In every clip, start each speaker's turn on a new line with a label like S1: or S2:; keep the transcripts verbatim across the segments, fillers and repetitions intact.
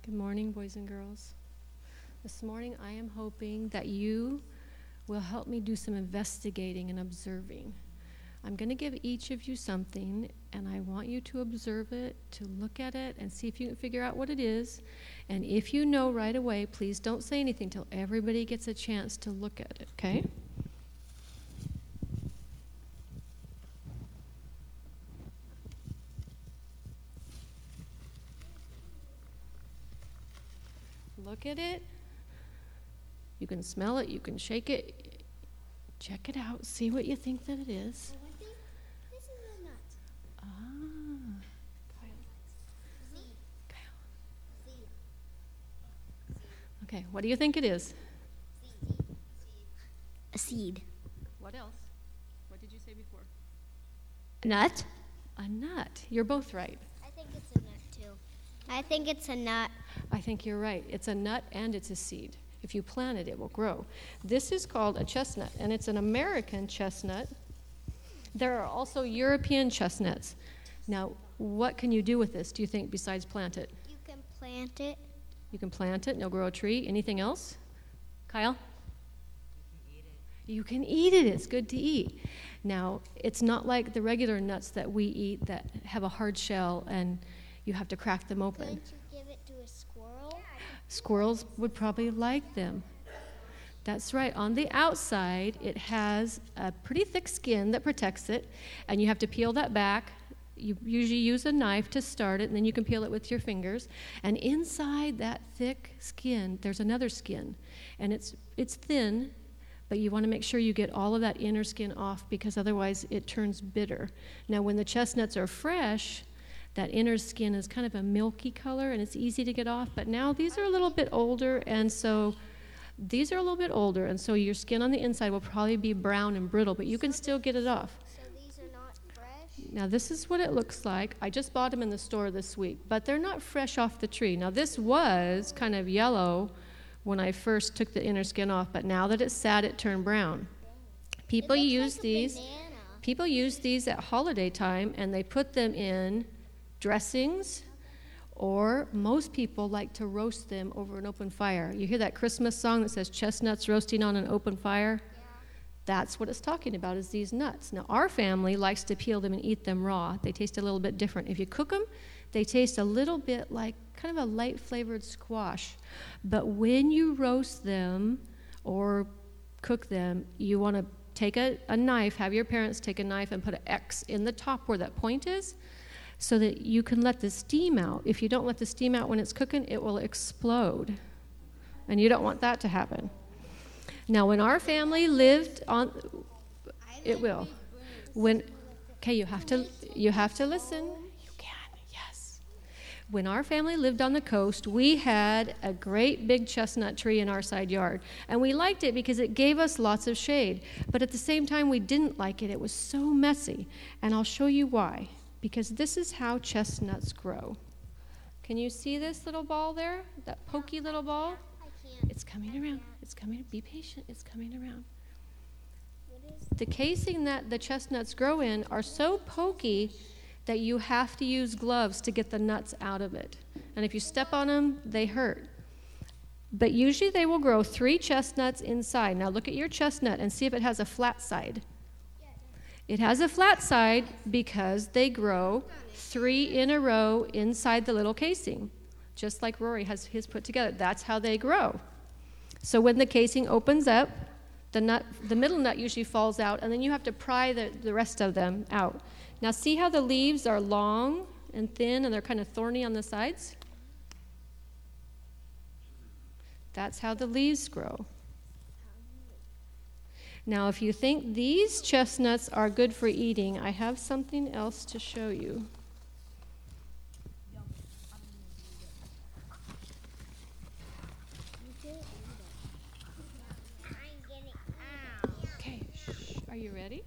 S1: Good morning, boys and girls. This morning I am hoping that you will help me do some investigating and observing. I'm going to give each of you something, and I want you to observe it, to look at it, and see if you can figure out what it is. And if you know right away, please don't say anything till everybody gets a chance to look at it, okay? Look at it. You can smell it, you can shake it. Check it out, see what you think that it is.
S2: Oh, I think this is a nut.
S1: Ah. Kyle.
S2: Seed.
S1: Kyle.
S2: Seed.
S1: Okay, what do you think it is?
S2: Seed. A seed.
S1: What else? What did you say before?
S2: A nut?
S1: A nut. You're both right.
S2: I think it's a nut too. I think it's a nut.
S1: I think you're right. It's a nut and it's a seed. If you plant it, it will grow. This is called a chestnut, and it's an American chestnut. There are also European chestnuts. Now, what can you do with this, do you think, besides plant it?
S2: You can plant it.
S1: You can plant it, and it'll grow a tree. Anything else? Kyle? You can eat it. It's good to eat. Now, it's not like the regular nuts that we eat that have a hard shell and you have to crack them open.
S2: Couldn't you give it to a squirrel?
S1: Squirrels would probably like them. That's right. On the outside, it has a pretty thick skin that protects it, and you have to peel that back. You usually use a knife to start it, and then you can peel it with your fingers. And inside that thick skin, there's another skin, and it's it's thin, but you want to make sure you get all of that inner skin off because otherwise it turns bitter. Now, when the chestnuts are fresh, that inner skin is kind of a milky color, and it's easy to get off. But now these are a little bit older, and so these are a little bit older, and so your skin on the inside will probably be brown and brittle, but you can still get it off.
S2: So these are not fresh?
S1: Now this is what it looks like. I just bought them in the store this week, but they're not fresh off the tree. Now this was kind of yellow when I first took the inner skin off, but now that it's sat, it turned brown. People
S2: It looks
S1: use
S2: like a
S1: these.
S2: banana.
S1: People use these at holiday time, and they put them in dressings, or most people like to roast them over an open fire. You hear that Christmas song that says chestnuts roasting on an open fire?
S2: Yeah.
S1: That's what it's talking about, is these nuts. Now, our family likes to peel them and eat them raw. They taste a little bit different. If you cook them, they taste a little bit like kind of a light flavored squash. But when you roast them or cook them, you want to take a, a knife, have your parents take a knife and put an X in the top where that point is, so that you can let the steam out. If you don't let the steam out when it's cooking, it will explode. And you don't want that to happen. Now, when our family lived on, it will. When, okay, you have to, you have to listen. You can, yes. When our family lived on the coast, we had a great big chestnut tree in our side yard. And we liked it because it gave us lots of shade. But at the same time, we didn't like it. It was so messy. And I'll show you why. Because this is how chestnuts grow. Can you see this little ball there? That pokey little ball?
S2: I can't.
S1: It's coming around. It's coming. Be patient. It's coming around.
S2: What is
S1: The casing that the chestnuts grow in are so pokey that you have to use gloves to get the nuts out of it. And if you step on them, they hurt. But usually they will grow three chestnuts inside. Now look at your chestnut and see if it has a flat side. It has a flat side because they grow three in a row inside the little casing, just like Rory has his put together. That's how they grow. So when the casing opens up, the nut, the middle nut usually falls out, and then you have to pry the, the rest of them out. Now see how the leaves are long and thin, and they're kind of thorny on the sides? That's how the leaves grow. Now, if you think these chestnuts are good for eating, I have something else to show you. Okay, shh. Are you ready?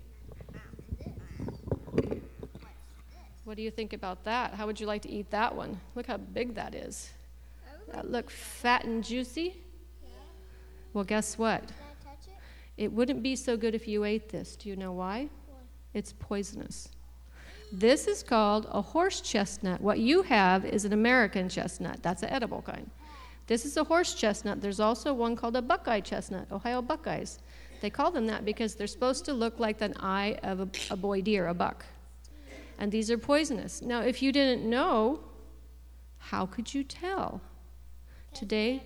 S1: What do you think about that? How would you like to eat that one? Look how big that is. That look fat and juicy? Well, guess what? It wouldn't be so good if you ate this. Do you know why?
S2: Why?
S1: It's poisonous. This is called a horse chestnut. What you have is an American chestnut. That's an edible kind. This is a horse chestnut. There's also one called a Buckeye chestnut, Ohio Buckeyes. They call them that because they're supposed to look like an eye of a, a boy deer, a buck. And these are poisonous. Now, if you didn't know, how could you tell? Today,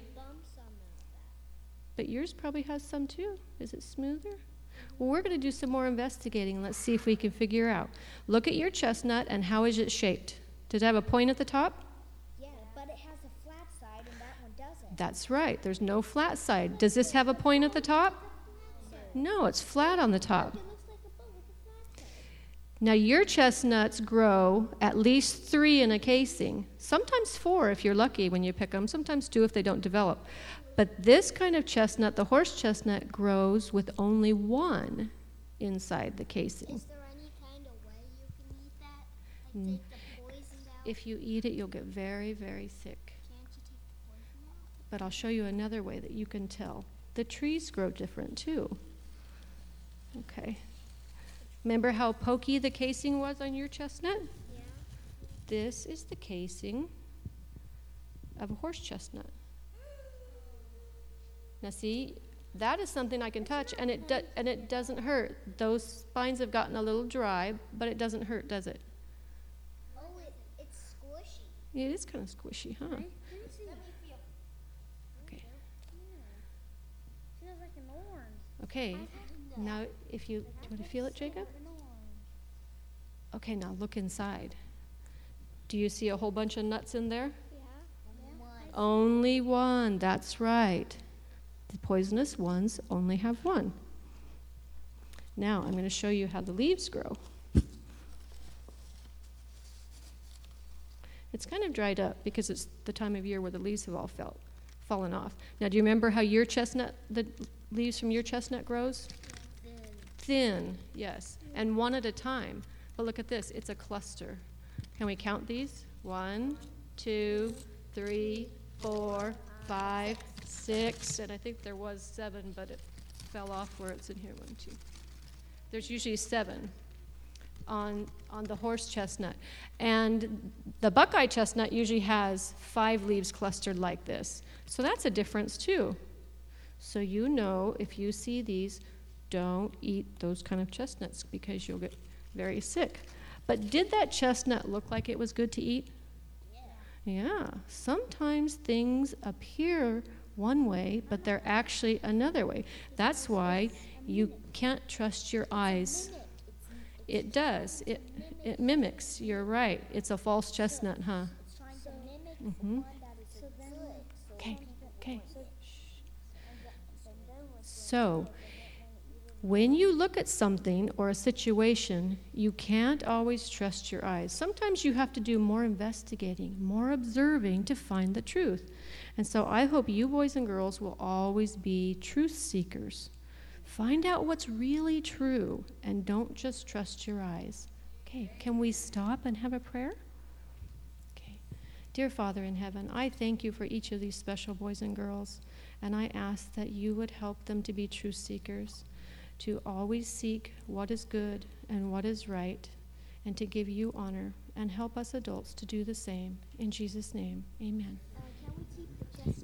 S1: but yours probably has some too. Is it smoother? Well, we're going to do some more investigating. Let's see if we can figure out. Look at your chestnut and how is it shaped? Does it have a point at the top?
S2: Yeah, but it has a flat side and that one doesn't.
S1: That's right. There's no flat side. Does this have a point at the top? No, it's flat on the top.
S2: It looks like a boat with a flat side.
S1: Now, your chestnuts grow at least three in a casing, sometimes four if you're lucky when you pick them, sometimes two if they don't develop. But this kind of chestnut, the horse chestnut, grows with only one inside the casing.
S2: Is there any kind of way you can eat that? Like take the poison out?
S1: If you eat it, you'll get very, very sick.
S2: Can't you take the poison out?
S1: But I'll show you another way that you can tell. The trees grow different too. Okay. Remember how pokey the casing was on your chestnut?
S2: Yeah.
S1: This is the casing of a horse chestnut. Now see, that is something I can touch, and it do- and it doesn't hurt. Those spines have gotten a little dry, but it doesn't hurt, does it?
S2: Oh, it, it's squishy.
S1: It is kind of squishy, huh?
S2: Let me feel.
S1: Okay.
S2: Feels like an orange.
S1: Okay. Now, if you do you want to feel it, Jacob? Okay. Now look inside. Do you see a whole bunch of nuts in there?
S2: Yeah. One.
S1: Only one. That's right. The poisonous ones only have one. Now I'm going to show you how the leaves grow. It's kind of dried up because it's the time of year where the leaves have all fell, fallen off. Now, do you remember how your chestnut, the leaves from your chestnut grows?
S2: Thin.
S1: Thin, yes, and one at a time. But look at this, it's a cluster. Can we count these? One, two, three, four, five, six, and I think there was seven, but it fell off where it's in here. One, two. There's usually seven on on the horse chestnut. And the Buckeye chestnut usually has five leaves clustered like this. So that's a difference too. So you know, if you see these, don't eat those kind of chestnuts because you'll get very sick. But did that chestnut look like it was good to eat? Yeah. Yeah. Sometimes things appear one way, but they're actually another way. That's why you can't trust your eyes. It does. It it mimics. You're right. It's a false chestnut, huh?
S2: It's trying to mimic
S1: Mhm.
S2: the one that is good.
S1: Okay. Okay. So, when you look at something or a situation, you can't always trust your eyes. Sometimes you have to do more investigating, more observing to find the truth. And so I hope you boys and girls will always be truth seekers. Find out what's really true and don't just trust your eyes. Okay, can we stop and have a prayer? Okay. Dear Father in heaven, I thank you for each of these special boys and girls, and I ask that you would help them to be truth seekers, to always seek what is good and what is right, and to give you honor, and help us adults to do the same. In Jesus' name, amen.